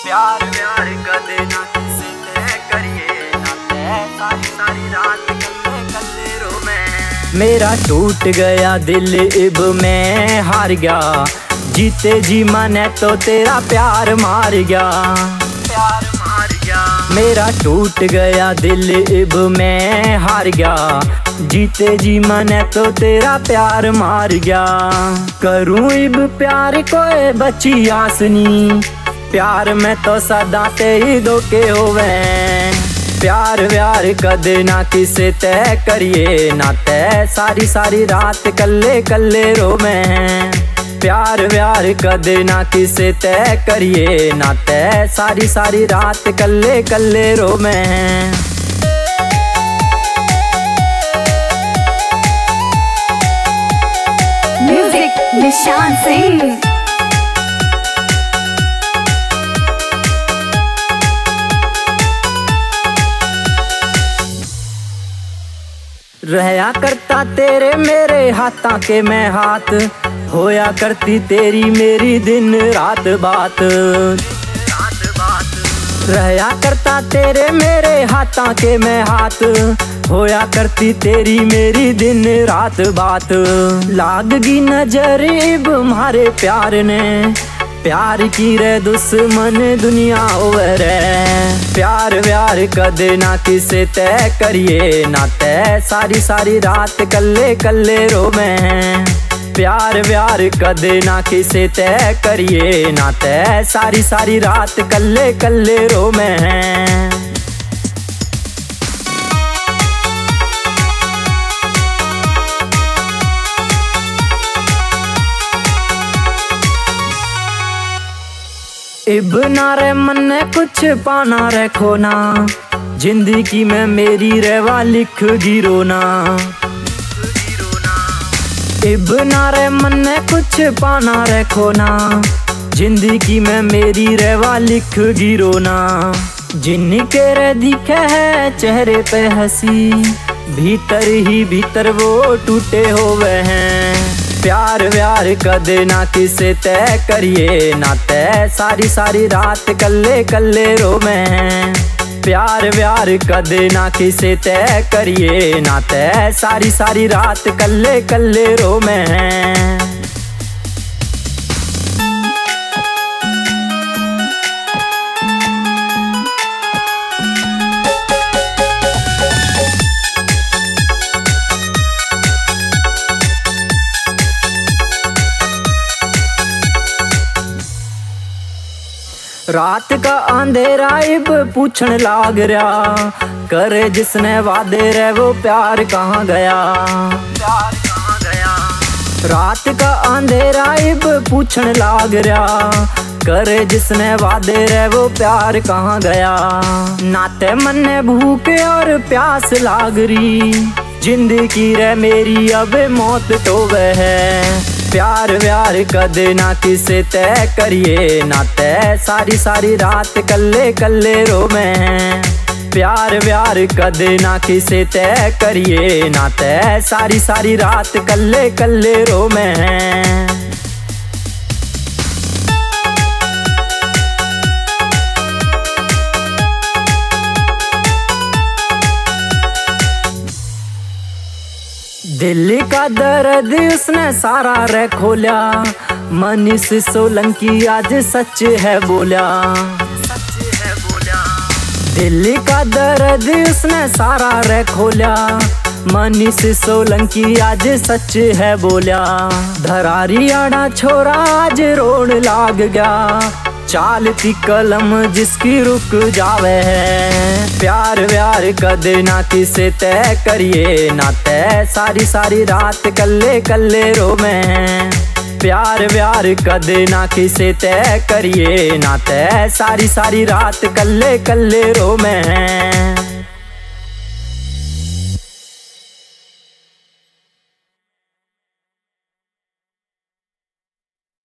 प्यार व्यार कदे ना किसे ते करिए ना ते सारी सारी रात कल्ले कल्ले रो मैं। मेरा टूट गया दिल इब मैं हार गया, जीते जी मने तो तेरा प्यार मार गया, प्यार मार गया। मेरा टूट गया दिल इब मैं हार गया, जीते जी मने तो तेरा प्यार मार गया। करूं इब प्यार कोई बची आसनी, प्यार में तो सदा ते ही धोखे होवे। प्यार व्यार कदे ना किसे तय करिए ना तय सारी सारी रात कल्ले कल्ले रो मैं। प्यार व्यार कदे ना किसे तय करिए ना तय सारी सारी रात कल्ले कल्ले रो मैं। म्यूजिक निशान सिंह। रहया करता तेरे मेरे हाथा के मैं हाथ, होया करती तेरी मेरी दिन रात बात। रहया करता तेरे मेरे हाथा के मैं हाथ, होया करती तेरी मेरी दिन रात बात। लाग गई नजर इब मारे प्यार ने, प्यार की रे दुश्मन दुनिया ओवर है। प्यार व्यार कदे ना किसे तय करिए ना तय सारी सारी रात कल्ले कल्ले रो मैं। प्यार व्यार कदे ना किसे तय करिए ना तय सारी सारी रात कल्ले कल्ले रो मैं। इब ना रे मन कुछ पाना रे खोना, जिंदगी में मेरी रेवा लिख गिरो ना। इब ना रे मन कुछ पाना रे खोना, जिंदगी में मेरी रेवा लिख गिरो ना। जिनके रे दिखे है चेहरे पे हंसी, भीतर ही भीतर वो टूटे होवे हैं। प्यार व्यार कदे ना किसे तय करिए ना तय सारी सारी रात कल्ले कल्ले रो मैं। प्यार व्यार कदे ना किसे तय करिए ना तय सारी सारी रात कल्ले कल्ले रो मैं। रात का अंधेरा इब पूछन लाग रहा, करे जिसने वादे रे वो प्यार कहाँ गया, प्यार कहाँ गया। रात का अंधेरा इब पूछन लाग रहा, करे जिसने वादे रे वो प्यार कहाँ गया। नाते मन भूख और प्यास लाग रही, जिंदगी रे मेरी अब मौत तो वह है। प्यार व्यार कदे ना किसे तय करिए ना तय सारी सारी रात कल्ले कल्ले रो मैं। प्यार व्यार कदे ना किसे तय करिए ना तय सारी सारी रात कल्ले कल्ले रो मैं। दिल्ली का दर्द उसने सारा रे खोला, मनीष सोलंकी आज सच है बोला, सच है बोला। दिल्ली का दर्द उसने सारा रे खोला, मनीष सोलंकी आज सच है बोला। धरारी आड़ा छोरा आज रोड लाग गया, चालती कलम जिसकी रुक जावे है। प्यार व्यार कदे ना किसे तय करिए ना तय सारी सारी रात कल्ले कल्ले रो मैं। प्यार व्यार कदे ना किसे तय करिए ना तय सारी सारी रात कल्ले कल्ले रो मैं।